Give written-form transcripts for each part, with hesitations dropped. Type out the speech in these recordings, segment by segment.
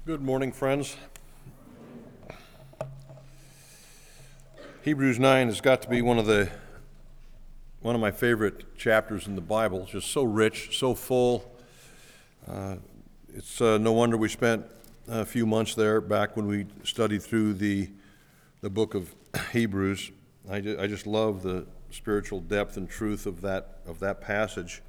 Good morning, friends. Hebrews 9 has got to be one of my favorite chapters in the Bible. It's just so rich, so full. It's no wonder we spent a few months there back when we studied through the book of Hebrews. I just love the spiritual depth and truth of that passage.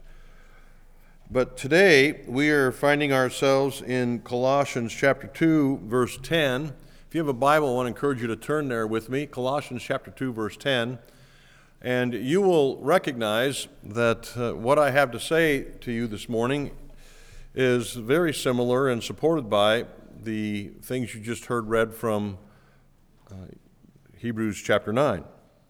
But today, we are finding ourselves in Colossians chapter 2, verse 10. If you have a Bible, I want to encourage you to turn there with me, Colossians chapter 2, verse 10. And you will recognize that what I have to say to you this morning is very similar and supported by the things you just heard read from Hebrews chapter 9.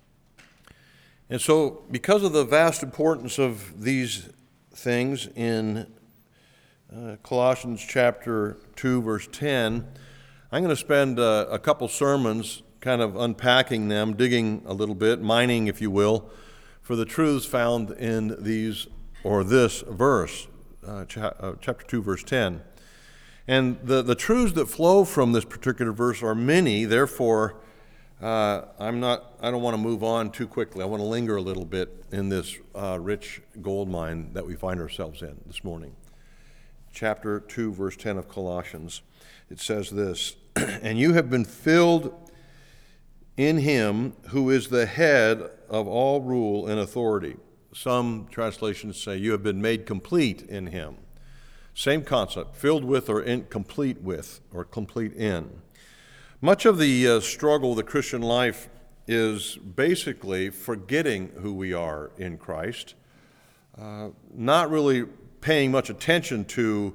And so, because of the vast importance of these things in Colossians chapter 2, verse 10, I'm going to spend a couple sermons kind of unpacking them, digging a little bit, mining, if you will, for the truths found in this verse, chapter 2, verse 10. And the truths that flow from this particular verse are many, therefore I don't want to move on too quickly. I want to linger a little bit in this rich gold mine that we find ourselves in this morning. Chapter 2, verse 10 of Colossians. It says this, "And you have been filled in him who is the head of all rule and authority." Some translations say you have been made complete in him. Same concept, filled with or complete with or complete in. Much of the struggle of the Christian life is basically forgetting who we are in Christ, not really paying much attention to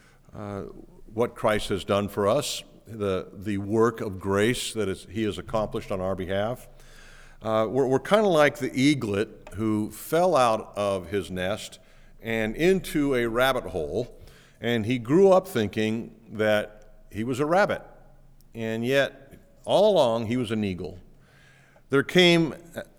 what Christ has done for us, the work of grace that he has accomplished on our behalf. We're kind of like the eaglet who fell out of his nest and into a rabbit hole, and he grew up thinking that he was a rabbit. And yet, all along, he was an eagle. There came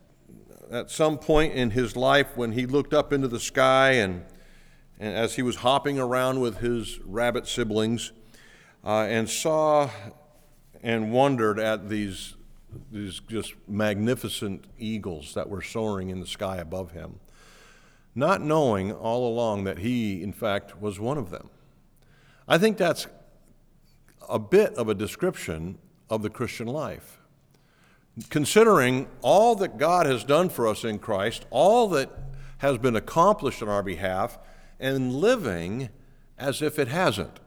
at some point in his life when he looked up into the sky and as he was hopping around with his rabbit siblings and saw and wondered at these just magnificent eagles that were soaring in the sky above him, not knowing all along that he, in fact, was one of them. I think that's a bit of a description of the Christian life. Considering all that God has done for us in Christ, all that has been accomplished on our behalf, and living as if it hasn't,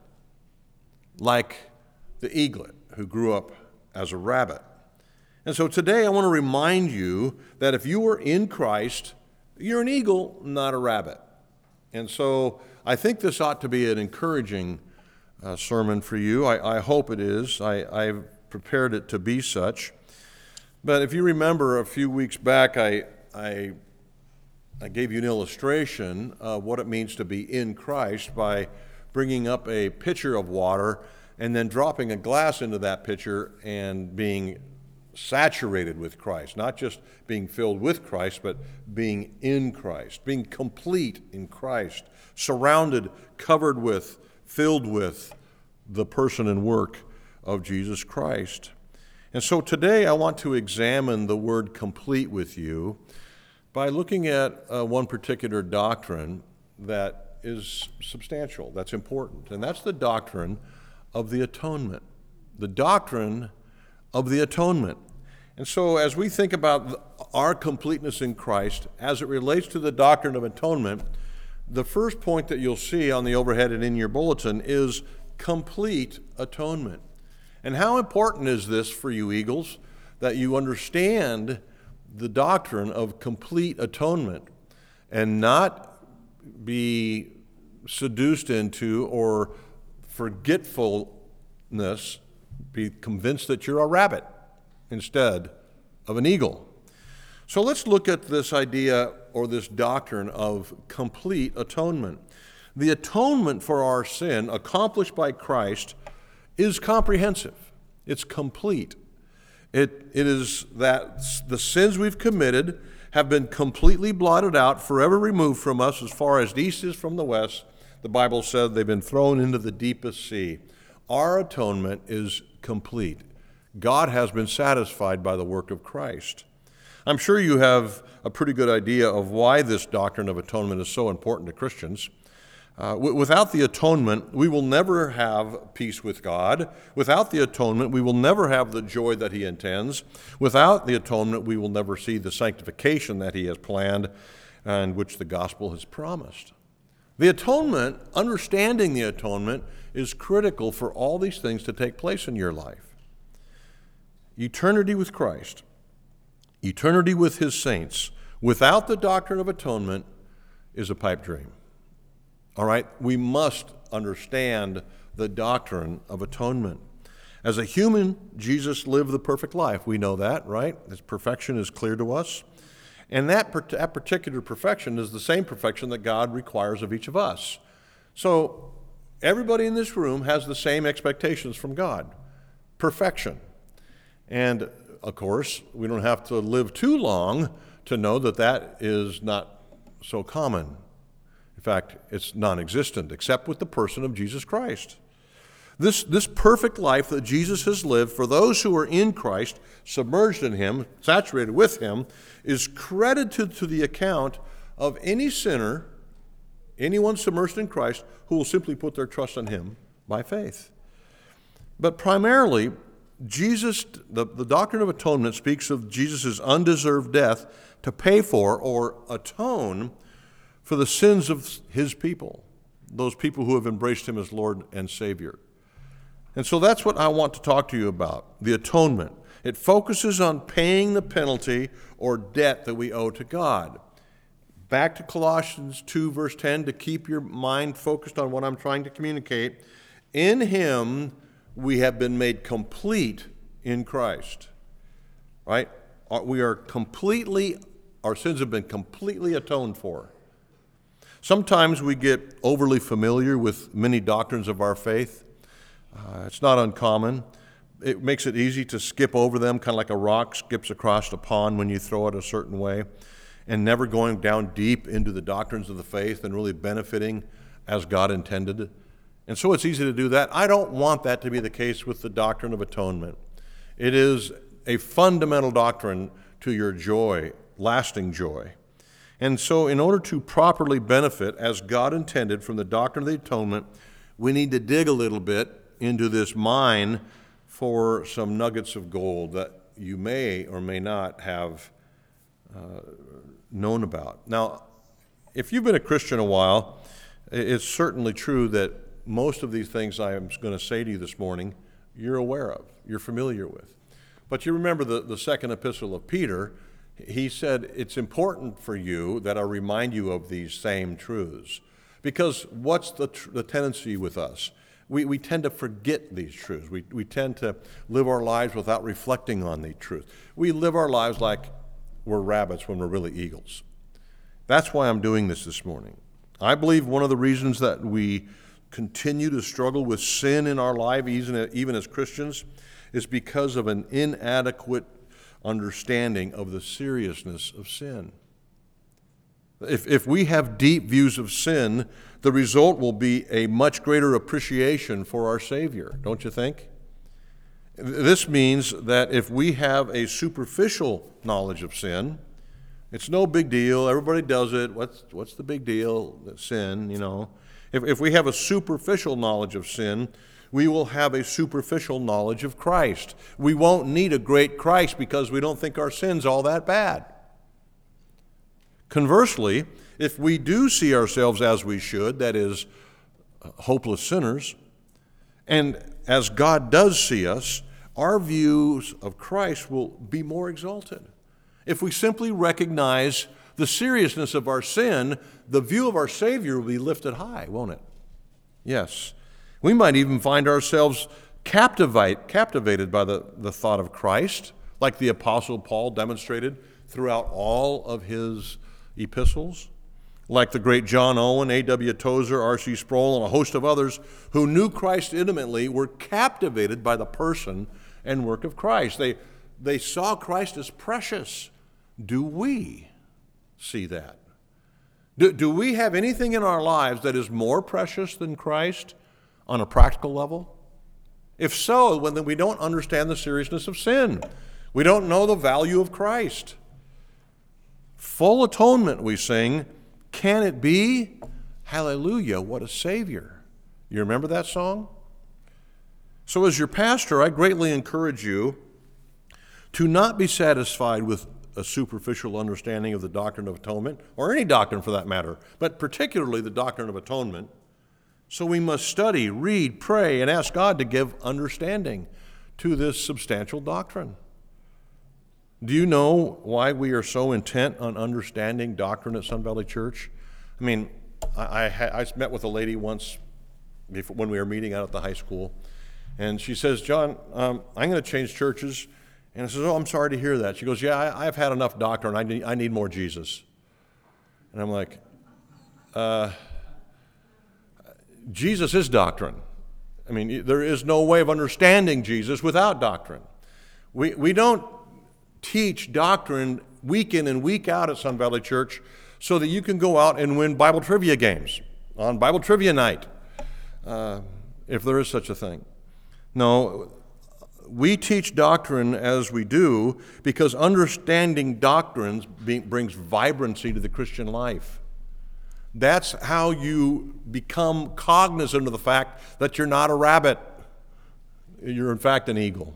like the eaglet who grew up as a rabbit. And so today I want to remind you that if you are in Christ, you're an eagle, not a rabbit. And so I think this ought to be an encouraging sermon for you. I hope it is. I've prepared it to be such. But if you remember a few weeks back, I gave you an illustration of what it means to be in Christ by bringing up a pitcher of water and then dropping a glass into that pitcher and being saturated with Christ, not just being filled with Christ, but being in Christ, being complete in Christ, surrounded, covered with, filled with the person and work of Jesus Christ. And so today I want to examine the word complete with you by looking at one particular doctrine that is substantial, that's important, and that's the doctrine of the atonement. The doctrine of the atonement. And so as we think about our completeness in Christ as it relates to the doctrine of atonement, the first point that you'll see on the overhead and in your bulletin is complete atonement. And how important is this for you, Eagles, that you understand the doctrine of complete atonement and not be seduced into or forgetfulness, be convinced that you're a rabbit instead of an eagle. So let's look at this idea or this doctrine of complete atonement. The atonement for our sin accomplished by Christ is comprehensive. It's complete. It is that the sins we've committed have been completely blotted out, forever removed from us as far as the east is from the west. The Bible said they've been thrown into the deepest sea. our atonement is complete. God has been satisfied by the work of Christ. I'm sure you have a pretty good idea of why this doctrine of atonement is so important to Christians. Without the atonement, we will never have peace with God. Without the atonement, we will never have the joy that He intends. Without the atonement, we will never see the sanctification that He has planned and which the gospel has promised. The atonement, understanding the atonement, is critical for all these things to take place in your life. Eternity with Christ, eternity with His saints, without the doctrine of atonement is a pipe dream. All right? We must understand the doctrine of atonement. As a human, Jesus lived the perfect life. We know that, right? His perfection is clear to us. And that particular perfection is the same perfection that God requires of each of us. So everybody in this room has the same expectations from God. Perfection. And, of course, we don't have to live too long to know that that is not so common. In fact, it's non-existent, except with the person of Jesus Christ. This perfect life that Jesus has lived for those who are in Christ, submerged in Him, saturated with Him, is credited to the account of any sinner, anyone submerged in Christ, who will simply put their trust in Him by faith. But primarily, the doctrine of atonement speaks of Jesus' undeserved death to pay for or atone for the sins of His people, those people who have embraced Him as Lord and Savior. And so that's what I want to talk to you about, the atonement. It focuses on paying the penalty or debt that we owe to God. Back to Colossians 2, verse 10, to keep your mind focused on what I'm trying to communicate. In Him we have been made complete in Christ. Right? We are our sins have been completely atoned for. Sometimes we get overly familiar with many doctrines of our faith. It's not uncommon. It makes it easy to skip over them, kind of like a rock skips across a pond when you throw it a certain way, and never going down deep into the doctrines of the faith and really benefiting as God intended. And so it's easy to do that. I don't want that to be the case with the doctrine of atonement. It is a fundamental doctrine to your joy, lasting joy. And so in order to properly benefit as God intended from the doctrine of the atonement, we need to dig a little bit into this mine for some nuggets of gold that you may or may not have known about. Now, if you've been a Christian a while, it's certainly true that most of these things I am going to say to you this morning, you're aware of, you're familiar with. But you remember the second epistle of Peter. He said, it's important for you that I remind you of these same truths. Because what's the tendency with us? We tend to forget these truths. We tend to live our lives without reflecting on the truth. We live our lives like we're rabbits when we're really eagles. That's why I'm doing this morning. I believe one of the reasons that we continue to struggle with sin in our life, even as Christians, is because of an inadequate understanding of the seriousness of sin. If we have deep views of sin, the result will be a much greater appreciation for our Savior, don't you think? This means that if we have a superficial knowledge of sin, it's no big deal, everybody does it, what's the big deal, sin, you know. If we have a superficial knowledge of sin, we will have a superficial knowledge of Christ. We won't need a great Christ because we don't think our sin's all that bad. Conversely, if we do see ourselves as we should, that is, hopeless sinners, and as God does see us, our views of Christ will be more exalted. If we simply recognize the seriousness of our sin, the view of our Savior will be lifted high, won't it? Yes. We might even find ourselves captivated by the thought of Christ, like the Apostle Paul demonstrated throughout all of his epistles, like the great John Owen, A.W. Tozer, R.C. Sproul, and a host of others who knew Christ intimately were captivated by the person and work of Christ. They saw Christ as precious. Do we see that? Do we have anything in our lives that is more precious than Christ on a practical level? If so, then we don't understand the seriousness of sin. We don't know the value of Christ. Full atonement, we sing. Can it be? Hallelujah, what a Savior. You remember that song? So as your pastor, I greatly encourage you to not be satisfied with a superficial understanding of the doctrine of atonement, or any doctrine for that matter, but particularly the doctrine of atonement. So we must study, read, pray, and ask God to give understanding to this substantial doctrine. Do you know why we are so intent on understanding doctrine at Sun Valley Church? I mean, I met with a lady once when we were meeting out at the high school, and she says, John, I'm going to change churches. And I says, oh, I'm sorry to hear that. She goes, yeah, I've had enough doctrine. I need more Jesus. And I'm like, Jesus is doctrine. I mean, there is no way of understanding Jesus without doctrine. We don't teach doctrine week in and week out at Sun Valley Church so that you can go out and win Bible trivia games on Bible trivia night, if there is such a thing. No, we teach doctrine as we do because understanding doctrines brings vibrancy to the Christian life. That's how you become cognizant of the fact that you're not a rabbit. You're in fact an eagle.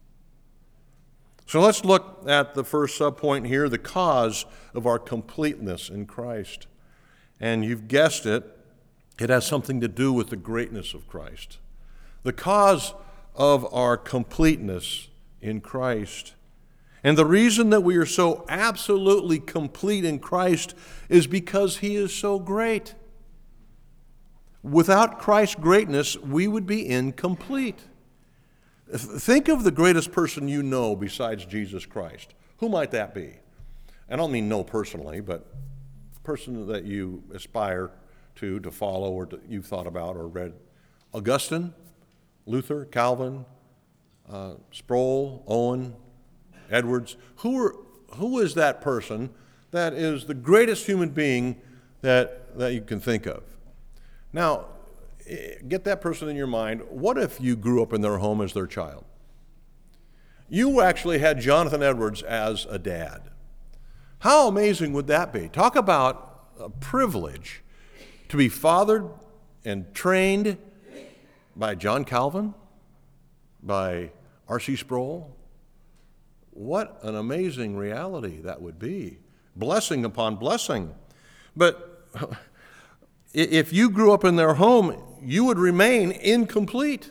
So let's look at the first subpoint here, the cause of our completeness in Christ. And you've guessed it, it has something to do with the greatness of Christ. The cause of our completeness in Christ. And the reason that we are so absolutely complete in Christ is because He is so great. Without Christ's greatness, we would be incomplete. Think of the greatest person you know besides Jesus Christ. Who might that be? I don't mean know personally, but a person that you aspire to follow, or you've thought about or read. Augustine, Luther, Calvin, Sproul, Owen, Edwards. Who is that person that is the greatest human being that you can think of? Now, get that person in your mind. What if you grew up in their home as their child? You actually had Jonathan Edwards as a dad. How amazing would that be? Talk about a privilege to be fathered and trained by John Calvin, by R.C. Sproul. What an amazing reality that would be. Blessing upon blessing. But if you grew up in their home, you would remain incomplete.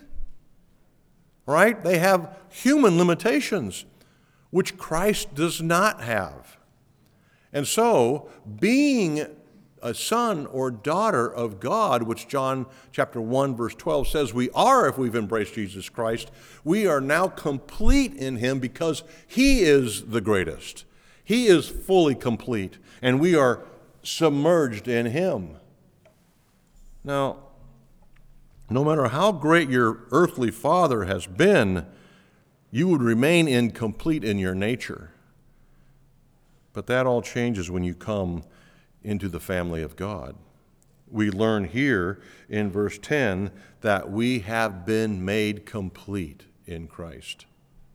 Right? They have human limitations, which Christ does not have. And so, being a son or daughter of God, which John chapter 1, verse 12 says we are if we've embraced Jesus Christ, we are now complete in Him because He is the greatest. He is fully complete, and we are submerged in Him. Now, no matter how great your earthly father has been, you would remain incomplete in your nature. But that all changes when you come into the family of God. We learn here in verse 10 that we have been made complete in Christ.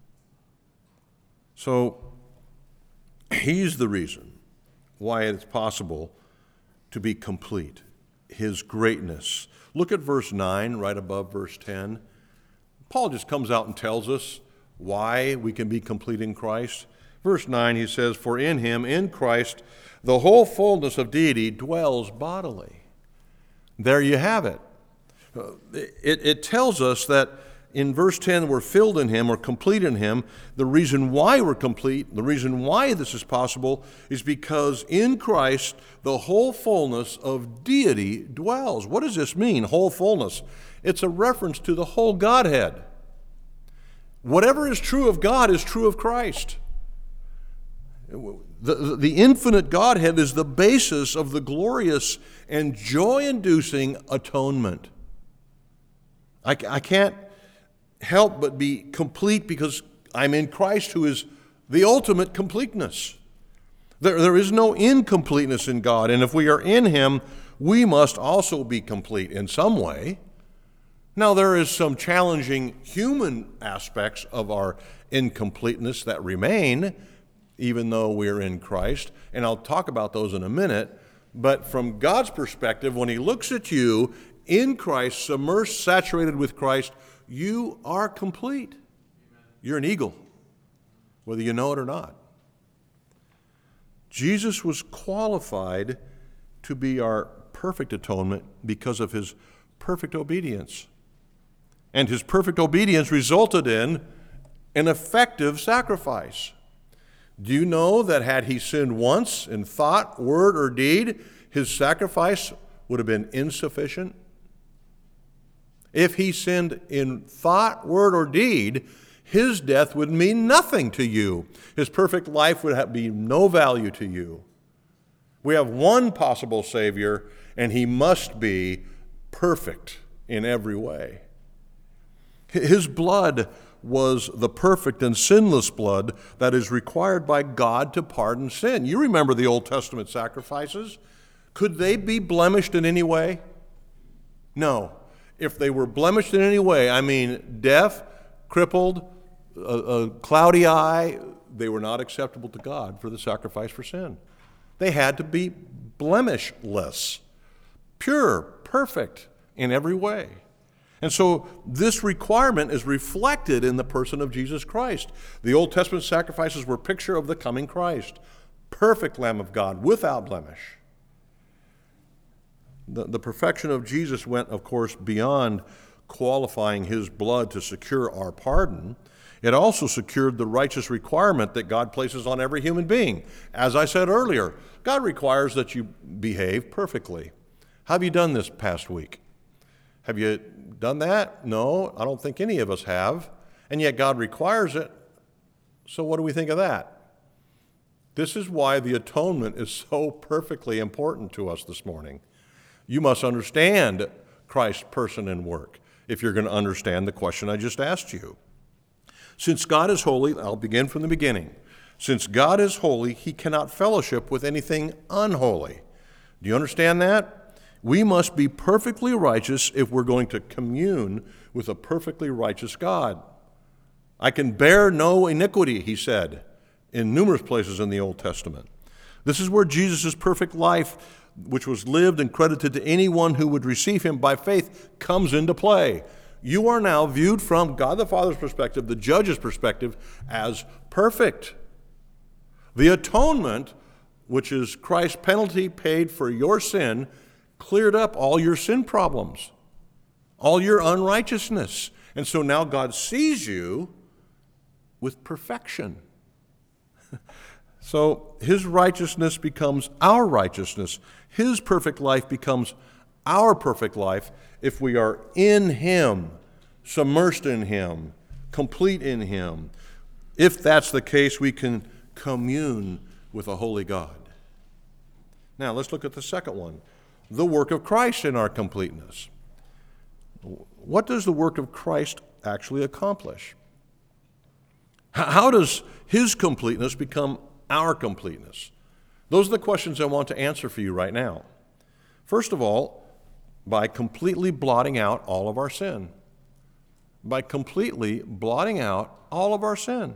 So, He's the reason why it's possible to be complete. His greatness. Look at verse 9, right above verse 10. Paul just comes out and tells us why we can be complete in Christ. Verse 9, he says, "For in Him, in Christ, the whole fullness of deity dwells bodily." There you have it. It tells us that in verse 10 we're filled in Him or complete in Him. The reason why we're complete, the reason why this is possible is because in Christ the whole fullness of deity dwells. What does this mean, whole fullness? It's a reference to the whole Godhead. Whatever is true of God is true of Christ. The infinite Godhead is the basis of the glorious and joy-inducing atonement. I can't help but be complete because I'm in Christ, who is the ultimate completeness. There is no incompleteness in God, and if we are in Him, we must also be complete in some way. Now, there is some challenging human aspects of our incompleteness that remain, even though we're in Christ, and I'll talk about those in a minute. But from God's perspective, when he looks at you in Christ, submersed, saturated with Christ, you are complete. You're an eagle, whether you know it or not. Jesus was qualified to be our perfect atonement because of his perfect obedience. And his perfect obedience resulted in an effective sacrifice. Do you know that had he sinned once in thought, word, or deed, his sacrifice would have been insufficient? If he sinned in thought, word, or deed, his death would mean nothing to you. His perfect life would be no value to you. We have one possible Savior, and he must be perfect in every way. His blood was the perfect and sinless blood that is required by God to pardon sin. You remember the Old Testament sacrifices. Could they be blemished in any way? No. If they were blemished in any way, I mean deaf, crippled, a cloudy eye, they were not acceptable to God for the sacrifice for sin. They had to be blemishless, pure, perfect in every way. And so this requirement is reflected in the person of Jesus Christ. The Old Testament sacrifices were a picture of the coming Christ, perfect Lamb of God, without blemish. The perfection of Jesus went, of course, beyond qualifying his blood to secure our pardon. It also secured the righteous requirement that God places on every human being. As I said earlier, God requires that you behave perfectly. How have you done this past week? Have you done that? No, I don't think any of us have. And yet God requires it. So what do we think of that? This is why the atonement is so perfectly important to us this morning. You must understand Christ's person and work if you're going to understand the question I just asked you. Since God is holy, I'll begin from the beginning. Since God is holy, he cannot fellowship with anything unholy. Do you understand that? We must be perfectly righteous if we're going to commune with a perfectly righteous God. I can bear no iniquity, he said, in numerous places in the Old Testament. This is where Jesus' perfect life, which was lived and credited to anyone who would receive him by faith, comes into play. You are now viewed from God the Father's perspective, the judge's perspective, as perfect. The atonement, which is Christ's penalty paid for your sin, cleared up all your sin problems, all your unrighteousness. And so now God sees you with perfection. So his righteousness becomes our righteousness. His perfect life becomes our perfect life if we are in him, submersed in him, complete in him. If that's the case, we can commune with a holy God. Now let's look at the second one, the work of Christ in our completeness. What does the work of Christ actually accomplish? How does his completeness become our completeness? Those are the questions I want to answer for you right now. First of all, by completely blotting out all of our sin. By completely blotting out all of our sin.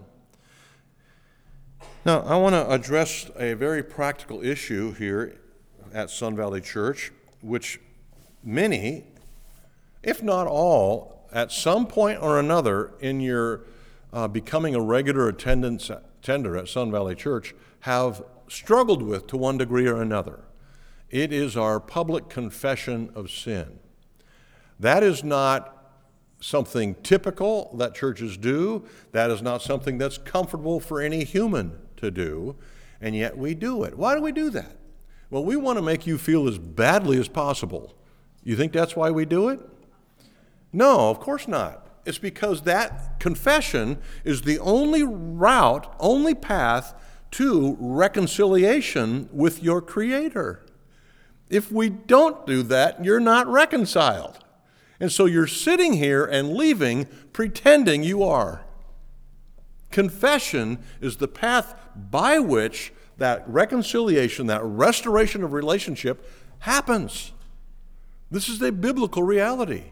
Now, I want to address a very practical issue here at Sun Valley Church, which many, if not all, at some point or another in your becoming a regular attender at Sun Valley Church have struggled with to one degree or another. It is our public confession of sin. That is not something typical that churches do. That is not something that's comfortable for any human to do, and yet we do it. Why do we do that? Well, we want to make you feel as badly as possible. You think that's why we do it? No, of course not. It's because that confession is the only route, only path to reconciliation with your Creator. If we don't do that, you're not reconciled. And so you're sitting here and leaving pretending you are. Confession is the path by which that reconciliation, that restoration of relationship happens. This is a biblical reality.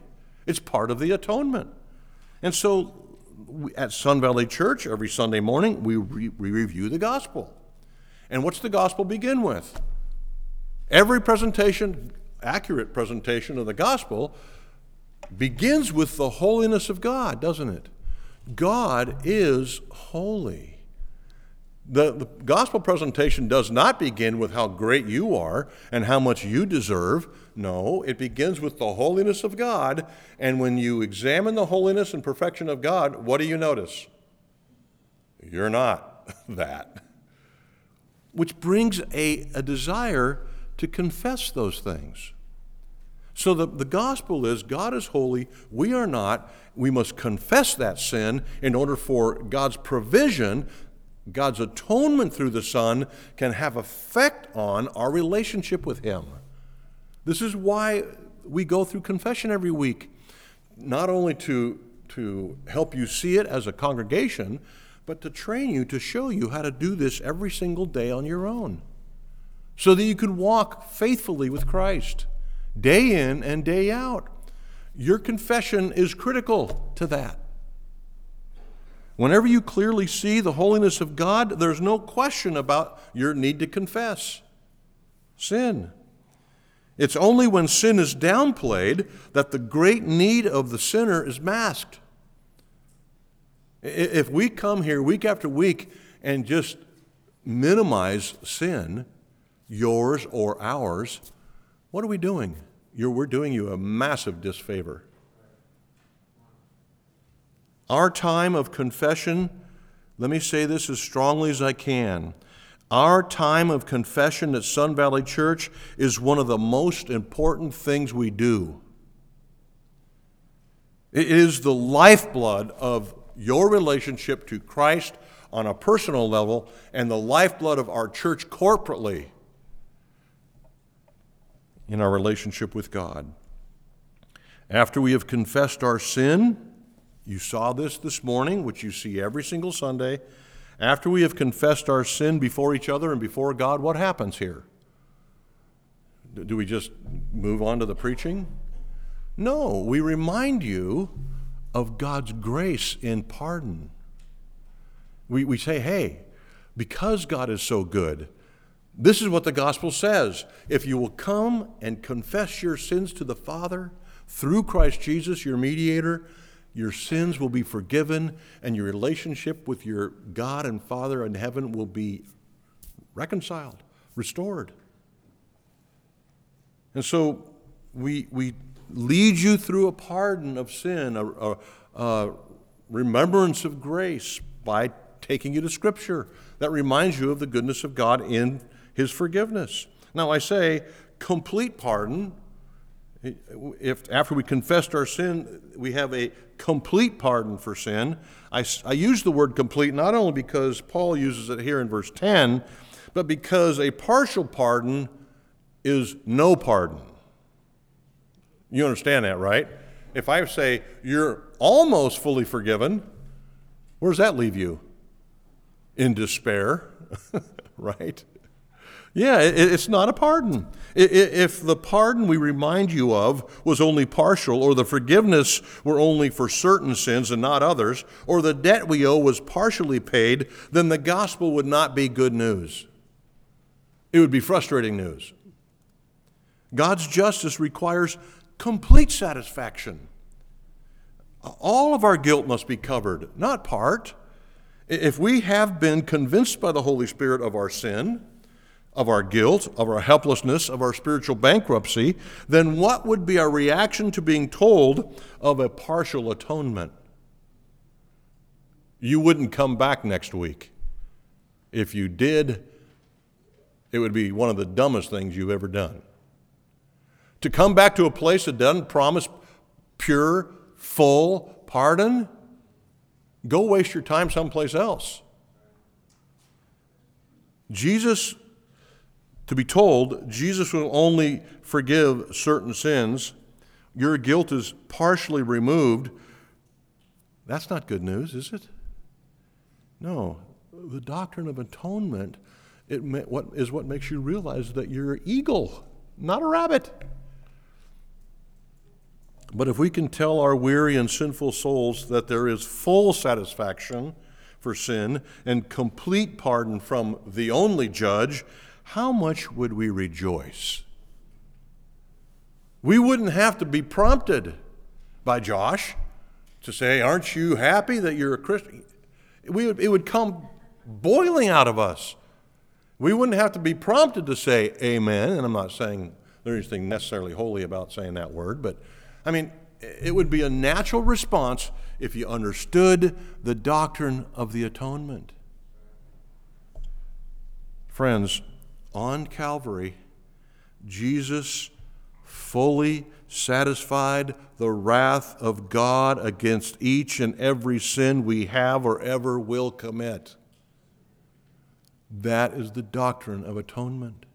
It's part of the atonement. And so at Sun Valley Church, every Sunday morning, we review the gospel. And what's the gospel begin with? Every presentation, accurate presentation of the gospel, begins with the holiness of God, doesn't it? God is holy. The gospel presentation does not begin with how great you are and how much you deserve. No, it begins with the holiness of God. And when you examine the holiness and perfection of God, what do you notice? You're not that. Which brings a desire to confess those things. So the gospel is God is holy, we are not. We must confess that sin in order for God's provision, God's atonement through the Son, can have effect on our relationship with Him. This is why we go through confession every week, not only to help you see it as a congregation, but to train you, to show you how to do this every single day on your own, so that you can walk faithfully with Christ, day in and day out. Your confession is critical to that. Whenever you clearly see the holiness of God, there's no question about your need to confess sin. It's only when sin is downplayed that the great need of the sinner is masked. If we come here week after week and just minimize sin, yours or ours, what are we doing? We're doing you a massive disfavor. Our time of confession, let me say this as strongly as I can. Our time of confession at Sun Valley Church is one of the most important things we do. It is the lifeblood of your relationship to Christ on a personal level and the lifeblood of our church corporately in our relationship with God. After we have confessed our sin, you saw this morning, which you see every single Sunday. After we have confessed our sin before each other and before God, what happens here? Do we just move on to the preaching? No, we remind you of God's grace in pardon. We say, hey, because God is so good, this is what the gospel says. If you will come and confess your sins to the Father through Christ Jesus, your mediator, your sins will be forgiven, and your relationship with your God and Father in heaven will be reconciled, restored. And so we lead you through a pardon of sin, a remembrance of grace by taking you to Scripture that reminds you of the goodness of God in His forgiveness. Now I say complete pardon. If after we confessed our sin, we have a complete pardon for sin. I use the word complete not only because Paul uses it here in verse 10, but because a partial pardon is no pardon. You understand that, right? If I say you're almost fully forgiven, where does that leave you? In despair, right? Yeah, it's not a pardon. If the pardon we remind you of was only partial, or the forgiveness were only for certain sins and not others, or the debt we owe was partially paid, then the gospel would not be good news. It would be frustrating news. God's justice requires complete satisfaction. All of our guilt must be covered, not part. If we have been convinced by the Holy Spirit of our sin, of our guilt, of our helplessness, of our spiritual bankruptcy, then what would be our reaction to being told of a partial atonement? You wouldn't come back next week. If you did, it would be one of the dumbest things you've ever done. To come back to a place that doesn't promise pure, full pardon, go waste your time someplace else. To be told, Jesus will only forgive certain sins, your guilt is partially removed, that's not good news, is it? No. The doctrine of atonement is what makes you realize that you're an eagle, not a rabbit. But if we can tell our weary and sinful souls that there is full satisfaction for sin and complete pardon from the only judge, how much would we rejoice? We wouldn't have to be prompted by Josh to say, aren't you happy that you're a Christian? It would come boiling out of us. We wouldn't have to be prompted to say amen, and I'm not saying there's anything necessarily holy about saying that word, but I mean, it would be a natural response if you understood the doctrine of the atonement. Friends, on Calvary, Jesus fully satisfied the wrath of God against each and every sin we have or ever will commit. That is the doctrine of atonement.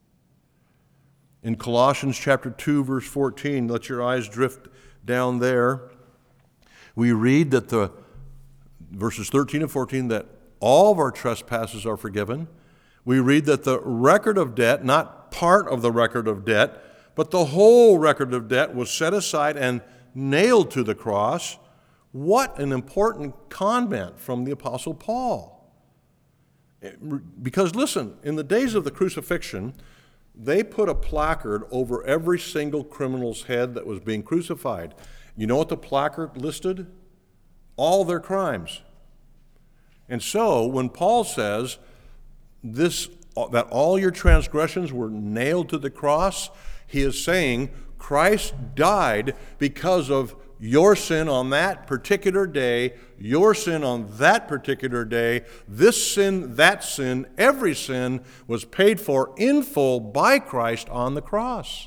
In Colossians chapter 2, verse 14, let your eyes drift down there. We read that verses 13 and 14, that all of our trespasses are forgiven. We read that the record of debt, not part of the record of debt, but the whole record of debt was set aside and nailed to the cross. What an important comment from the Apostle Paul. Because listen, in the days of the crucifixion, they put a placard over every single criminal's head that was being crucified. You know what the placard listed? All their crimes. And so when Paul says that all your transgressions were nailed to the cross, he is saying Christ died because of your sin on that particular day, your sin on that particular day, this sin, that sin, every sin was paid for in full by Christ on the cross.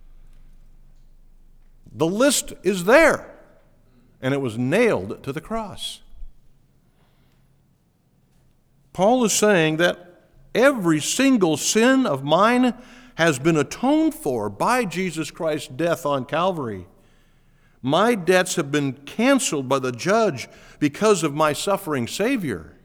The list is there, and it was nailed to the cross. Paul is saying that every single sin of mine has been atoned for by Jesus Christ's death on Calvary. My debts have been canceled by the judge because of my suffering Savior.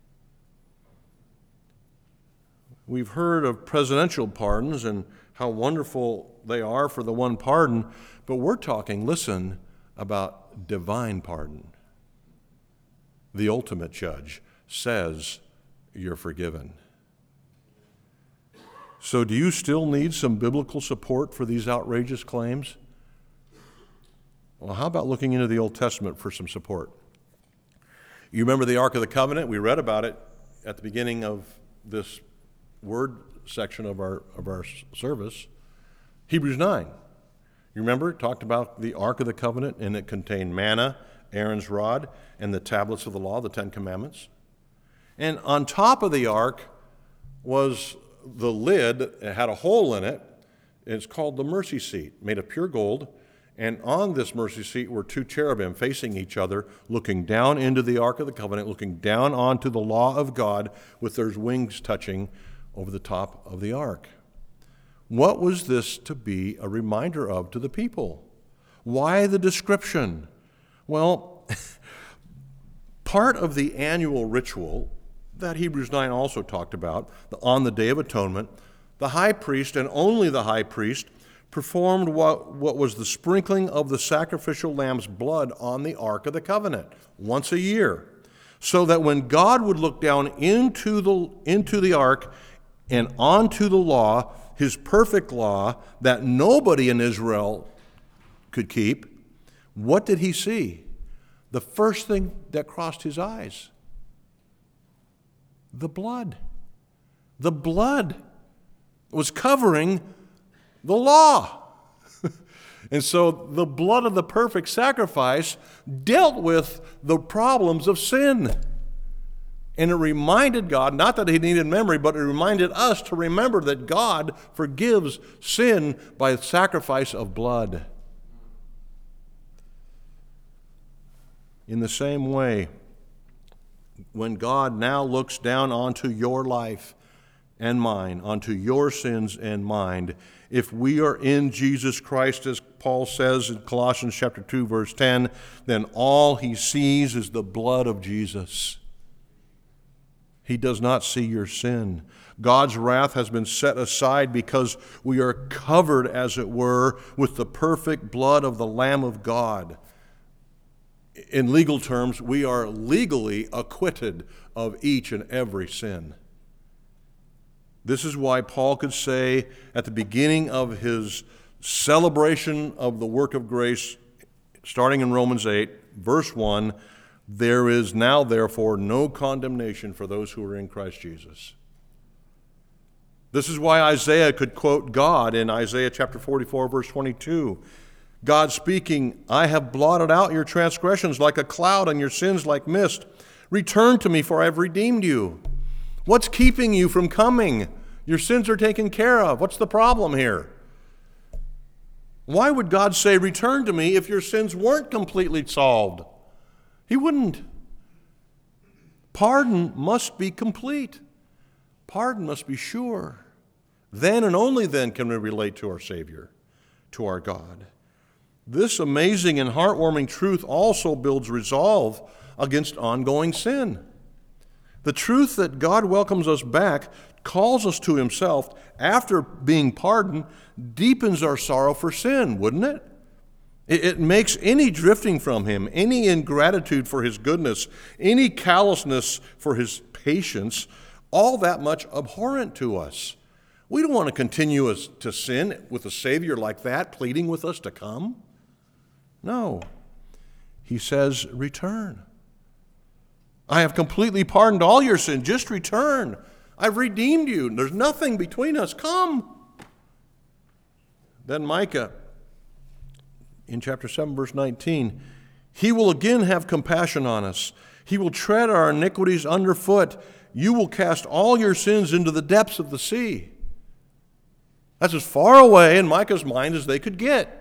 We've heard of presidential pardons and how wonderful they are for the one pardon, but we're talking, listen, about divine pardon. The ultimate judge says you're forgiven. So do you still need some biblical support for these outrageous claims? Well, how about looking into the Old Testament for some support? You remember the Ark of the Covenant? We read about it at the beginning of this word section of our service. Hebrews 9. You remember it talked about the Ark of the Covenant, and it contained manna, Aaron's rod, and the tablets of the law, the Ten Commandments. And on top of the ark was the lid. It had a hole in it. It's called the mercy seat, made of pure gold. And on this mercy seat were two cherubim facing each other, looking down into the Ark of the Covenant, looking down onto the law of God with their wings touching over the top of the ark. What was this to be a reminder of to the people? Why the description? Well, part of the annual ritual that Hebrews 9 also talked about, on the Day of Atonement, the high priest, and only the high priest, performed what was the sprinkling of the sacrificial lamb's blood on the Ark of the Covenant once a year, so that when God would look down into the ark and onto the law, his perfect law that nobody in Israel could keep, what did he see? The first thing that crossed his eyes: the blood. The blood was covering the law. And so the blood of the perfect sacrifice dealt with the problems of sin. And it reminded God, not that he needed memory, but it reminded us to remember that God forgives sin by the sacrifice of blood. In the same way, when God now looks down onto your life and mine, onto your sins and mine, if we are in Jesus Christ, as Paul says in Colossians chapter 2, verse 10, then all he sees is the blood of Jesus. He does not see your sin. God's wrath has been set aside because we are covered, as it were, with the perfect blood of the Lamb of God. In legal terms, we are legally acquitted of each and every sin. This is why Paul could say at the beginning of his celebration of the work of grace, starting in Romans 8, verse 1, there is now therefore no condemnation for those who are in Christ Jesus. This is why Isaiah could quote God in Isaiah chapter 44, verse 22. God speaking, I have blotted out your transgressions like a cloud and your sins like mist. Return to me, for I have redeemed you. What's keeping you from coming? Your sins are taken care of. What's the problem here? Why would God say, return to me, if your sins weren't completely solved? He wouldn't. Pardon must be complete. Pardon must be sure. Then and only then can we relate to our Savior, to our God. This amazing and heartwarming truth also builds resolve against ongoing sin. The truth that God welcomes us back, calls us to himself after being pardoned, deepens our sorrow for sin, wouldn't it? It makes any drifting from him, any ingratitude for his goodness, any callousness for his patience, all that much abhorrent to us. We don't want to continue to sin with a Savior like that, pleading with us to come. No. He says, return. I have completely pardoned all your sin. Just return. I've redeemed you. There's nothing between us. Come. Then Micah, in chapter 7, verse 19, he will again have compassion on us. He will tread our iniquities underfoot. You will cast all your sins into the depths of the sea. That's as far away in Micah's mind as they could get.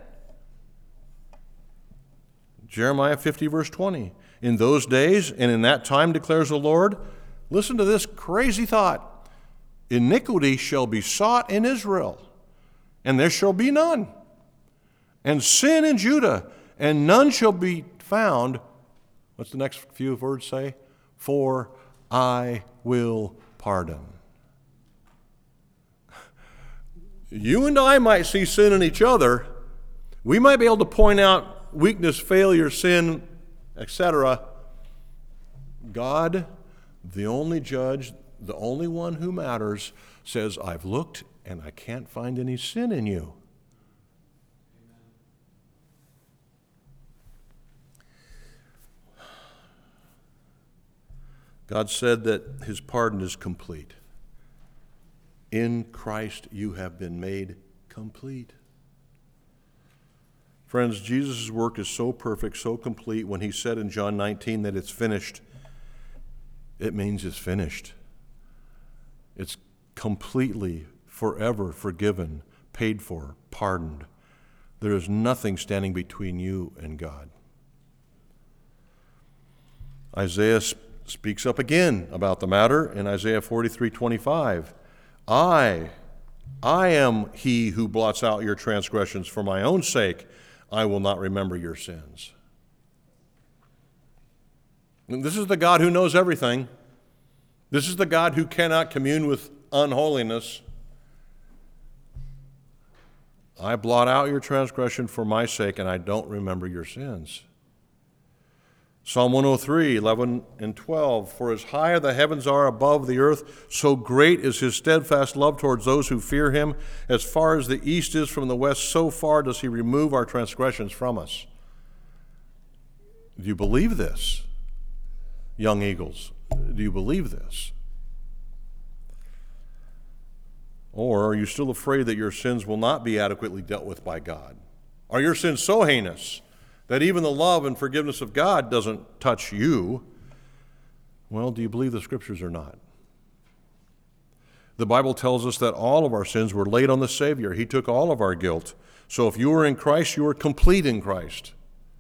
Jeremiah 50, verse 20. In those days and in that time, declares the Lord, listen to this crazy thought. Iniquity shall be sought in Israel, and there shall be none. And sin in Judah, and none shall be found. What's the next few words say? For I will pardon. You and I might see sin in each other. We might be able to point out weakness, failure, sin, etc. God, the only judge, the only one who matters, says, I've looked and I can't find any sin in you. God said that his pardon is complete. In Christ you have been made complete. Friends, Jesus' work is so perfect, so complete. When he said in John 19 that it's finished, it means it's finished. It's completely, forever forgiven, paid for, pardoned. There is nothing standing between you and God. Isaiah speaks up again about the matter in Isaiah 43:25. I am he who blots out your transgressions for my own sake. I will not remember your sins. And this is the God who knows everything. This is the God who cannot commune with unholiness. I blot out your transgression for my sake, and I don't remember your sins. Psalm 103, 11 and 12, for as high as the heavens are above the earth, so great is his steadfast love towards those who fear him. As far as the east is from the west, so far does he remove our transgressions from us. Do you believe this, young eagles? Do you believe this? Or are you still afraid that your sins will not be adequately dealt with by God? Are your sins so heinous that even the love and forgiveness of God doesn't touch you? Well, do you believe the Scriptures or not? The Bible tells us that all of our sins were laid on the Savior. He took all of our guilt. So if you are in Christ, you are complete in Christ.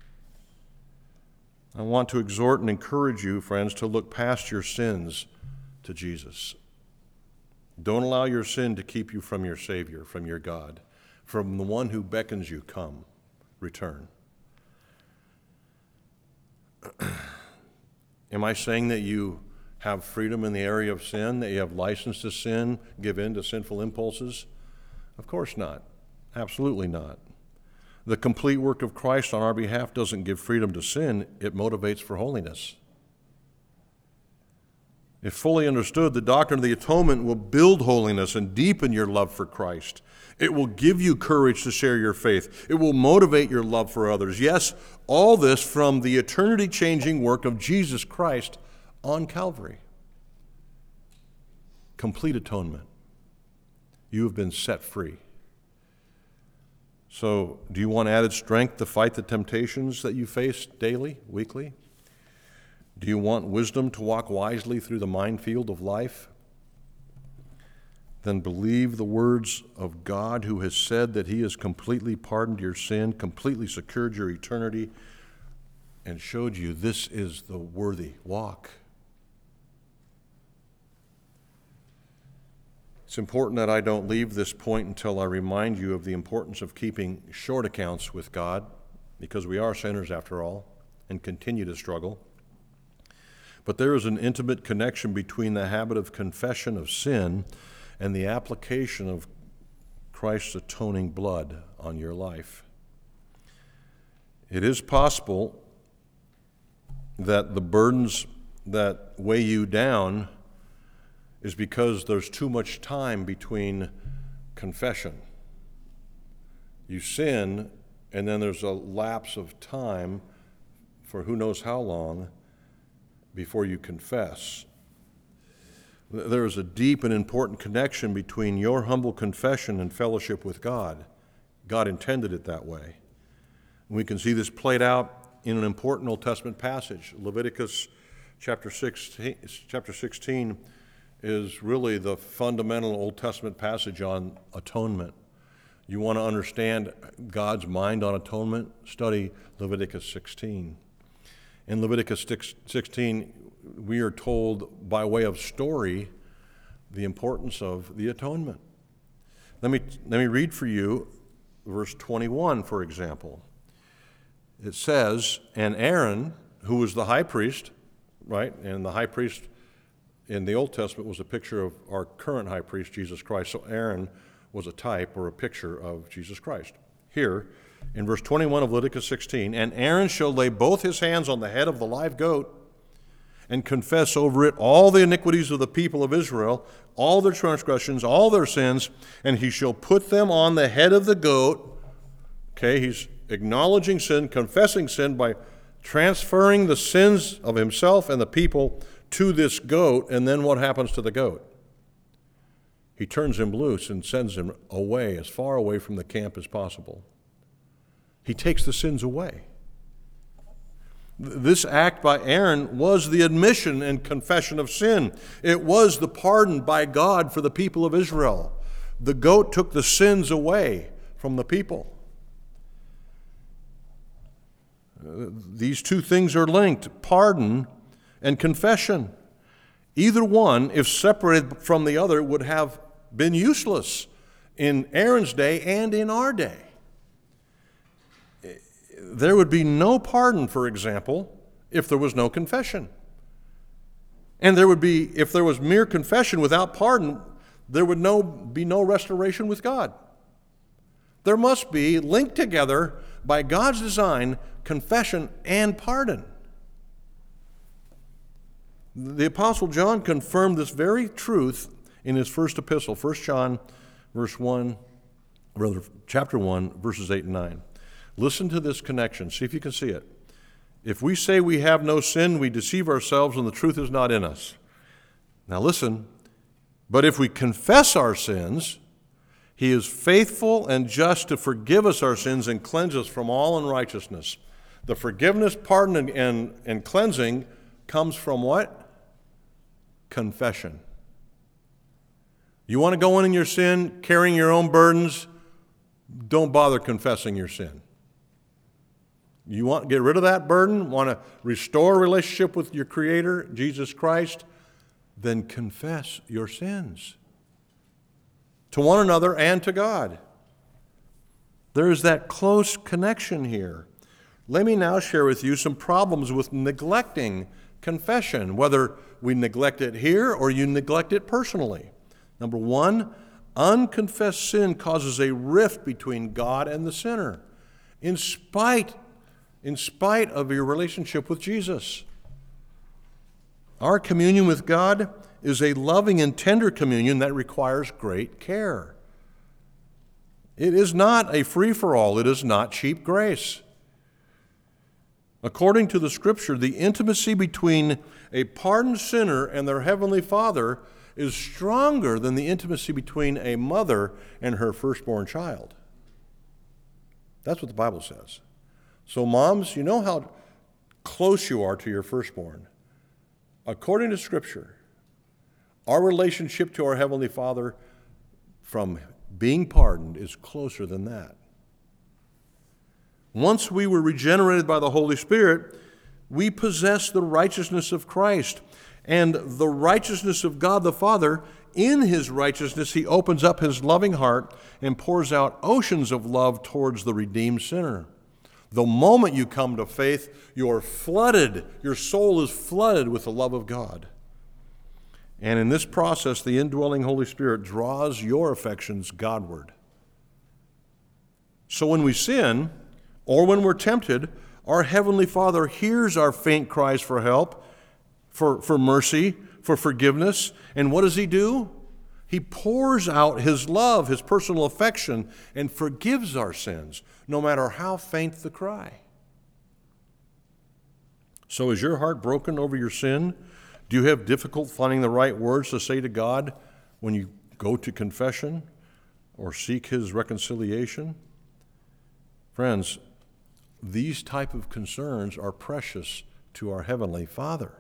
I want to exhort and encourage you, friends, to look past your sins to Jesus. Don't allow your sin to keep you from your Savior, from your God, from the one who beckons you, come, return. Am I saying that you have freedom in the area of sin, that you have license to sin, give in to sinful impulses? Of course not. Absolutely not. The complete work of Christ on our behalf doesn't give freedom to sin, it motivates for holiness. If fully understood, the doctrine of the atonement will build holiness and deepen your love for Christ. It will give you courage to share your faith. It will motivate your love for others. Yes, all this from the eternity-changing work of Jesus Christ on Calvary. Complete atonement. You have been set free. So, do you want added strength to fight the temptations that you face daily, weekly? Do you want wisdom to walk wisely through the minefield of life? Then believe the words of God, who has said that he has completely pardoned your sin, completely secured your eternity, and showed you this is the worthy walk. It's important that I don't leave this point until I remind you of the importance of keeping short accounts with God, because we are sinners after all, and continue to struggle. But there is an intimate connection between the habit of confession of sin and the application of Christ's atoning blood on your life. It is possible that the burdens that weigh you down is because there's too much time between confession. You sin, and then there's a lapse of time for who knows how long before you confess. There is a deep and important connection between your humble confession and fellowship with God. God intended it that way. And we can see this played out in an important Old Testament passage. Leviticus chapter 16 is really the fundamental Old Testament passage on atonement. You want to understand God's mind on atonement? Study Leviticus 16. In Leviticus 16, we are told by way of story the importance of the atonement. Let me read for you verse 21, for example. It says, and Aaron, who was the high priest, right? And the high priest in the Old Testament was a picture of our current high priest, Jesus Christ. So Aaron was a type or a picture of Jesus Christ. Here, in verse 21 of Leviticus 16, and Aaron shall lay both his hands on the head of the live goat and confess over it all the iniquities of the people of Israel, all their transgressions, all their sins, and he shall put them on the head of the goat. Okay, he's acknowledging sin, confessing sin by transferring the sins of himself and the people to this goat, and then what happens to the goat? He turns him loose and sends him away, as far away from the camp as possible. He takes the sins away. This act by Aaron was the admission and confession of sin. It was the pardon by God for the people of Israel. The goat took the sins away from the people. These two things are linked, pardon and confession. Either one, if separated from the other, would have been useless in Aaron's day and in our day. There would be no pardon, for example, if there was no confession. And there would be, if there was mere confession without pardon, there would be no restoration with God. There must be, linked together by God's design, confession and pardon. The Apostle John confirmed this very truth in his first epistle, 1 John chapter 1, verses 8 and 9. Listen to this connection. See if you can see it. If we say we have no sin, we deceive ourselves and the truth is not in us. Now listen. But if we confess our sins, he is faithful and just to forgive us our sins and cleanse us from all unrighteousness. The forgiveness, pardon, and cleansing comes from what? Confession. You want to go in your sin, carrying your own burdens? Don't bother confessing your sin. You want to get rid of that burden, want to restore a relationship with your Creator, Jesus Christ? Then confess your sins to one another and to God. There is that close connection here. Let me now share with you some problems with neglecting confession, whether we neglect it here or you neglect it personally. Number one, unconfessed sin causes a rift between God and the sinner, in spite of your relationship with Jesus. Our communion with God is a loving and tender communion that requires great care. It is not a free-for-all. It is not cheap grace. According to the Scripture, the intimacy between a pardoned sinner and their Heavenly Father is stronger than the intimacy between a mother and her firstborn child. That's what the Bible says. So moms, you know how close you are to your firstborn. According to Scripture, our relationship to our Heavenly Father from being pardoned is closer than that. Once we were regenerated by the Holy Spirit, we possess the righteousness of Christ and the righteousness of God the Father. In His righteousness, He opens up His loving heart and pours out oceans of love towards the redeemed sinner. The moment you come to faith, you're flooded. Your soul is flooded with the love of God. And in this process, the indwelling Holy Spirit draws your affections Godward. So when we sin, or when we're tempted, our Heavenly Father hears our faint cries for help, for mercy, for forgiveness. And what does He do? He pours out His love, His personal affection, and forgives our sins, no matter how faint the cry. So is your heart broken over your sin? Do you have difficult finding the right words to say to God when you go to confession or seek His reconciliation? Friends, these type of concerns are precious to our Heavenly Father.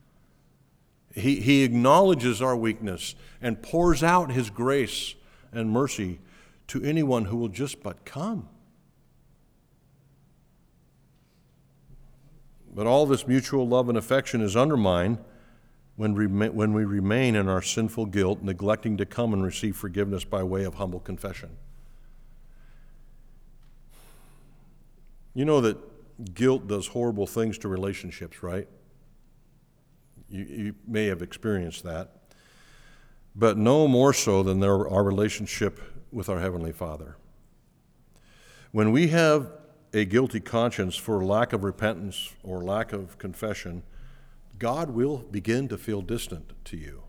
He acknowledges our weakness and pours out His grace and mercy to anyone who will just but come. But all this mutual love and affection is undermined when we remain in our sinful guilt, neglecting to come and receive forgiveness by way of humble confession. You know that guilt does horrible things to relationships, right? You may have experienced that. But no more so than our relationship with our Heavenly Father. When we have a guilty conscience for lack of repentance or lack of confession, God will begin to feel distant to you.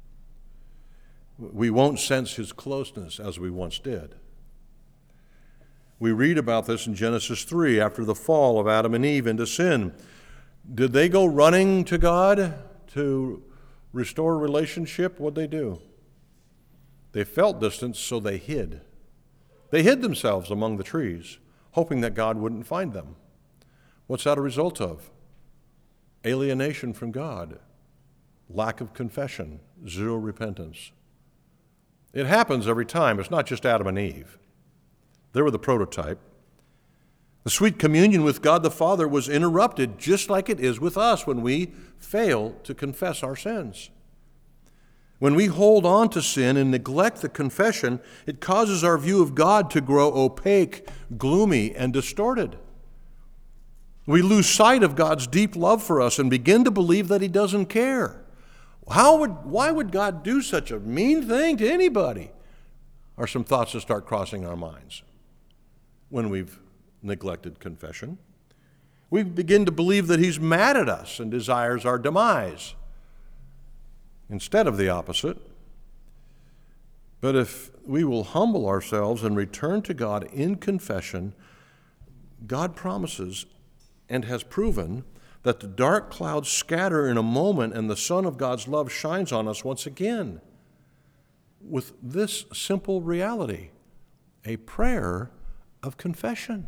We won't sense His closeness as we once did. We read about this in Genesis 3, after the fall of Adam and Eve into sin. Did they go running to God to restore relationship? What'd they do? They felt distance, so they hid. They hid themselves among the trees, hoping that God wouldn't find them. What's that a result of? Alienation from God, lack of confession, zero repentance. It happens every time. It's not just Adam and Eve. They were the prototype. The sweet communion with God the Father was interrupted, just like it is with us when we fail to confess our sins. When we hold on to sin and neglect the confession, it causes our view of God to grow opaque, gloomy, and distorted. We lose sight of God's deep love for us and begin to believe that He doesn't care. Why would God do such a mean thing to anybody? Are some thoughts that start crossing our minds when we've neglected confession. We begin to believe that He's mad at us and desires our demise, instead of the opposite. But if we will humble ourselves and return to God in confession, God promises and has proven that the dark clouds scatter in a moment and the sun of God's love shines on us once again with this simple reality: a prayer of confession.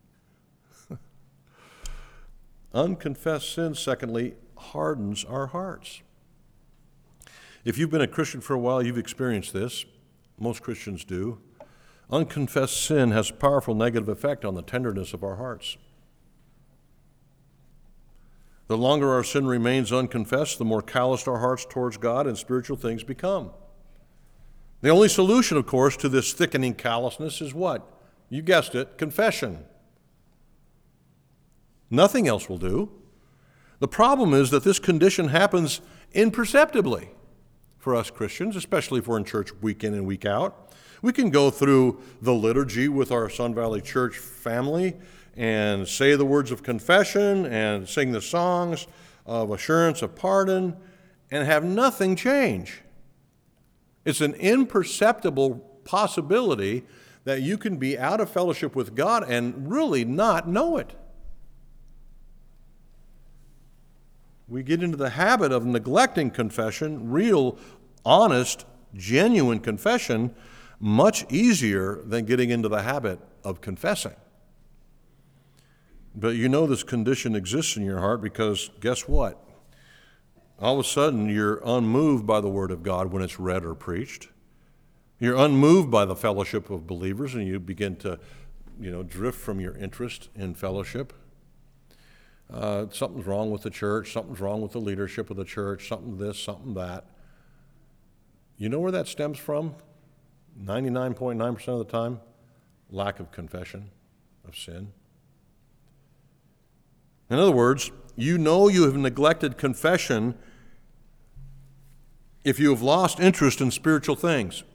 Unconfessed sin, secondly, hardens our hearts. If you've been a Christian for a while, you've experienced this. Most Christians do. Unconfessed sin has a powerful negative effect on the tenderness of our hearts. The longer our sin remains unconfessed, the more calloused our hearts towards God and spiritual things become. The only solution, of course, to this thickening callousness is what? You guessed it, confession. Nothing else will do. The problem is that this condition happens imperceptibly for us Christians, especially if we're in church week in and week out. We can go through the liturgy with our Sun Valley Church family and say the words of confession and sing the songs of assurance of pardon and have nothing change. It's an imperceptible possibility that you can be out of fellowship with God and really not know it. We get into the habit of neglecting confession, real, honest, genuine confession, much easier than getting into the habit of confessing. But you know this condition exists in your heart because guess what? All of a sudden you're unmoved by the Word of God when it's read or preached. You're unmoved by the fellowship of believers and you begin to, drift from your interest in fellowship. Something's wrong with the church, something's wrong with the leadership of the church, something this, something that. You know where that stems from? 99.9% of the time, lack of confession of sin. In other words, you know you have neglected confession if you have lost interest in spiritual things.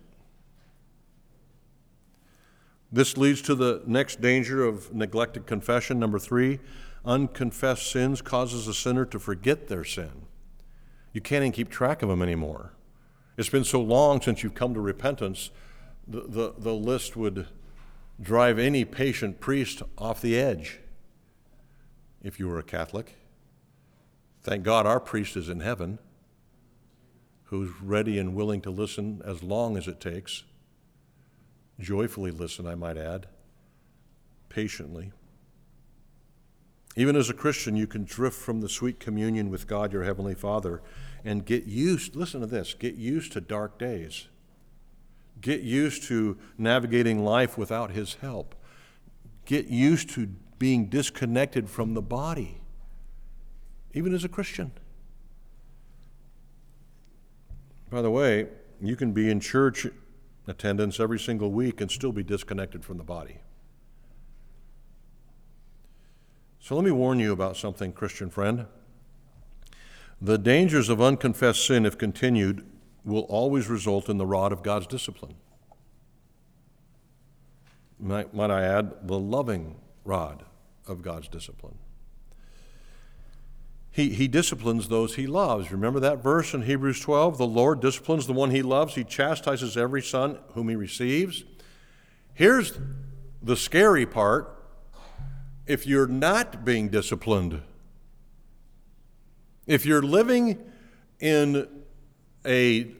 This leads to the next danger of neglected confession. Number 3, unconfessed sins causes a sinner to forget their sin. You can't even keep track of them anymore. It's been so long since you've come to repentance, the list would drive any patient priest off the edge if you were a Catholic. Thank God our priest is in heaven, who's ready and willing to listen as long as it takes. Joyfully listen, I might add, patiently. Even as a Christian, you can drift from the sweet communion with God, your Heavenly Father, and get used to dark days. Get used to navigating life without His help. Get used to being disconnected from the body, even as a Christian. By the way, you can be in church attendance every single week and still be disconnected from the body. So let me warn you about something, Christian friend. The dangers of unconfessed sin, if continued, will always result in the rod of God's discipline. Might I add, the loving rod of God's discipline. He disciplines those He loves. Remember that verse in Hebrews 12? The Lord disciplines the one He loves. He chastises every son whom He receives. Here's the scary part. If you're not being disciplined, if you're living in a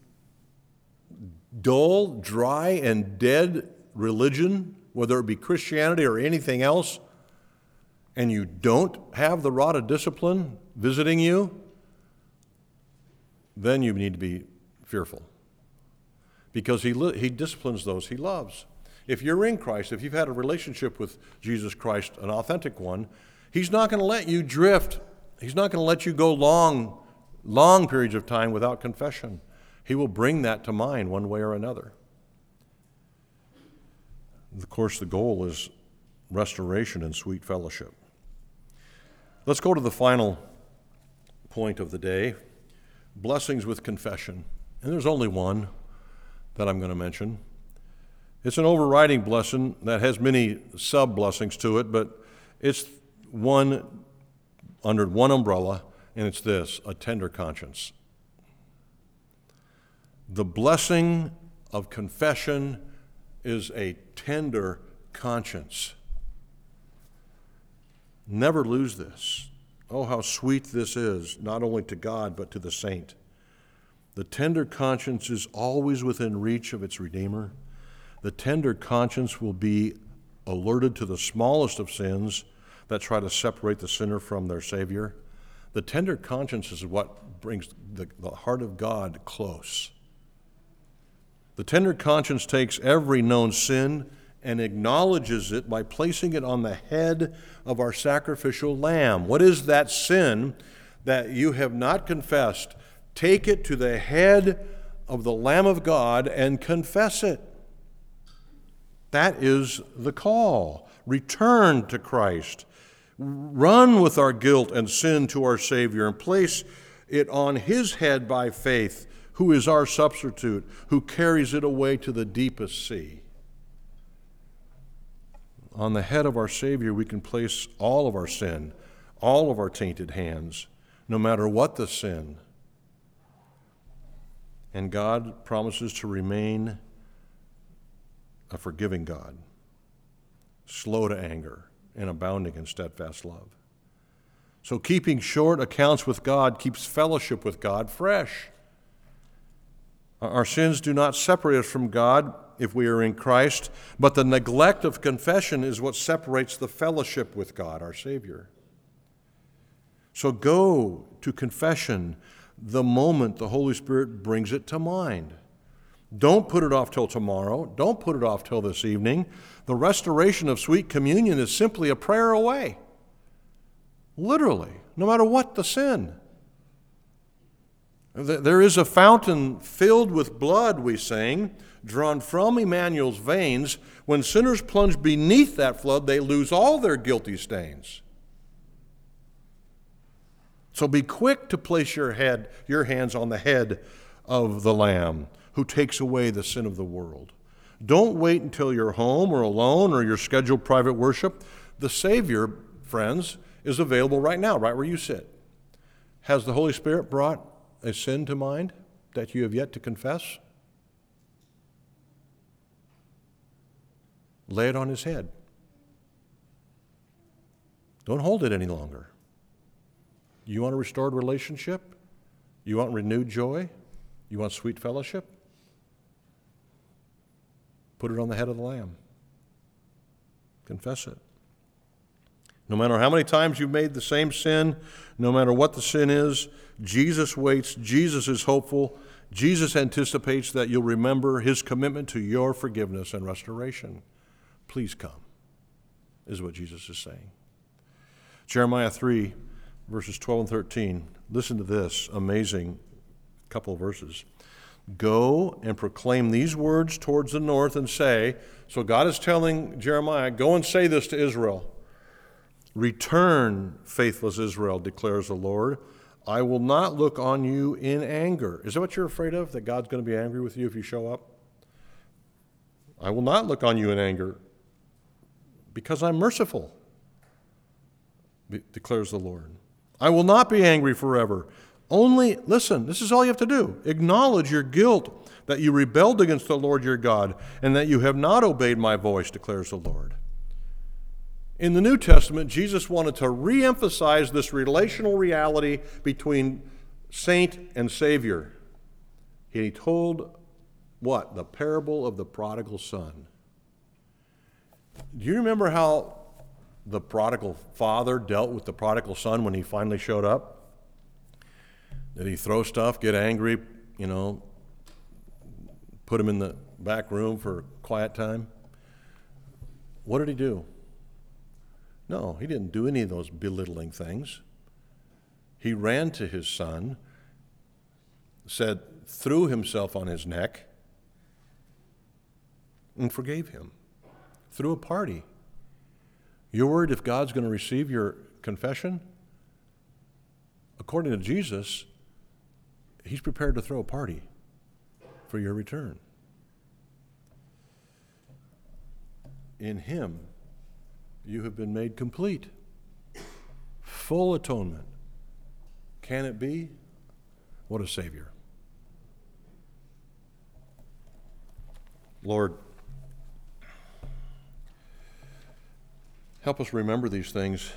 dull, dry, and dead religion, whether it be Christianity or anything else, and you don't have the rod of discipline visiting you, then you need to be fearful. Because he disciplines those He loves. If you're in Christ, if you've had a relationship with Jesus Christ, an authentic one, He's not going to let you drift. He's not going to let you go long periods of time without confession. He will bring that to mind one way or another. Of course, the goal is restoration and sweet fellowship. Let's go to the final point of the day, blessings with confession. And there's only one that I'm going to mention. It's an overriding blessing that has many sub-blessings to it, but it's one under one umbrella, and it's this, a tender conscience. The blessing of confession is a tender conscience. Never lose this. Oh, how sweet this is, not only to God, but to the saint. The tender conscience is always within reach of its Redeemer. The tender conscience will be alerted to the smallest of sins that try to separate the sinner from their Savior. The tender conscience is what brings the heart of God close. The tender conscience takes every known sin and acknowledges it by placing it on the head of our sacrificial lamb. What is that sin that you have not confessed? Take it to the head of the Lamb of God and confess it. That is the call. Return to Christ. run with our guilt and sin to our Savior and place it on His head by faith, who is our substitute, who carries it away to the deepest sea. On the head of our Savior, we can place all of our sin, all of our tainted hands, no matter what the sin. And God promises to remain a forgiving God, slow to anger, and abounding in steadfast love. So keeping short accounts with God keeps fellowship with God fresh. Our sins do not separate us from God if we are in Christ, but the neglect of confession is what separates the fellowship with God, our Savior. So go to confession the moment the Holy Spirit brings it to mind. Don't put it off till tomorrow. Don't put it off till this evening. The restoration of sweet communion is simply a prayer away. Literally, no matter what the sin. There is a fountain filled with blood, we sing, drawn from Emmanuel's veins. When sinners plunge beneath that flood, they lose all their guilty stains. So be quick to place your hands on the head of the Lamb who takes away the sin of the world. Don't wait until you're home or alone or your scheduled private worship. The Savior, friends, is available right now, right where you sit. Has the Holy Spirit brought a sin to mind that you have yet to confess? Lay it on His head. Don't hold it any longer. You want a restored relationship? You want renewed joy? You want sweet fellowship? Put it on the head of the Lamb. Confess it. No matter how many times you've made the same sin, no matter what the sin is, Jesus waits. Jesus is hopeful. Jesus anticipates that you'll remember His commitment to your forgiveness and restoration. Please come, is what Jesus is saying. Jeremiah 3, verses 12 and 13. Listen to this amazing couple of verses. Go and proclaim these words towards the north and say, so God is telling Jeremiah, go and say this to Israel. Return, faithless Israel, declares the Lord. I will not look on you in anger. Is that what you're afraid of, that God's going to be angry with you if you show up? I will not look on you in anger because I'm merciful, declares the Lord. I will not be angry forever. Only, listen, this is all you have to do. Acknowledge your guilt, that you rebelled against the Lord your God, and that you have not obeyed my voice, declares the Lord. In the New Testament, Jesus wanted to re-emphasize this relational reality between saint and Savior. He told what? The parable of the prodigal son. Do you remember how the prodigal father dealt with the prodigal son when he finally showed up? Did he throw stuff, get angry, put him in the back room for quiet time? What did he do? No, he didn't do any of those belittling things. He ran to his son, threw himself on his neck, and forgave him. Threw a party. You're worried if God's going to receive your confession? According to Jesus, He's prepared to throw a party for your return. In Him, you have been made complete. Full atonement. Can it be? What a Savior. Lord, help us remember these things.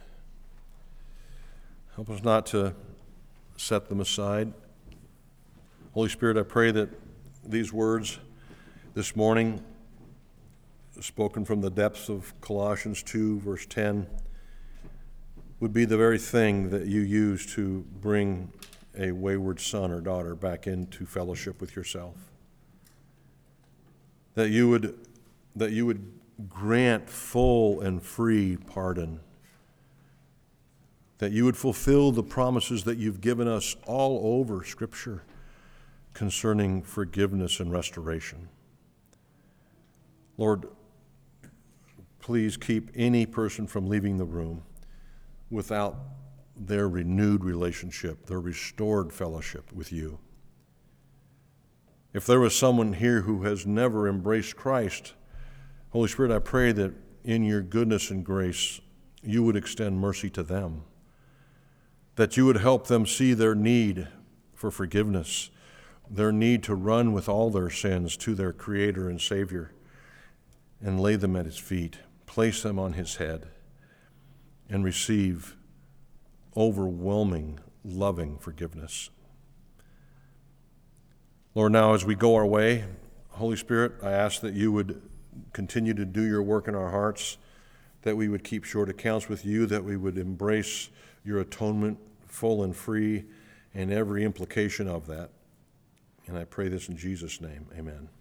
Help us not to set them aside. Holy Spirit, I pray that these words this morning, spoken from the depths of Colossians 2, verse 10, would be the very thing that you use to bring a wayward son or daughter back into fellowship with yourself. That you would grant full and free pardon. That you would fulfill the promises that you've given us all over Scripture concerning forgiveness and restoration. Lord, please keep any person from leaving the room without their renewed relationship, their restored fellowship with you. If there was someone here who has never embraced Christ, Holy Spirit, I pray that in your goodness and grace, you would extend mercy to them, that you would help them see their need for forgiveness, their need to run with all their sins to their Creator and Savior and lay them at his feet, place them on his head, and receive overwhelming, loving forgiveness. Lord, now as we go our way, Holy Spirit, I ask that you would continue to do your work in our hearts, that we would keep short accounts with you, that we would embrace your atonement full and free and every implication of that. And I pray this in Jesus' name. Amen.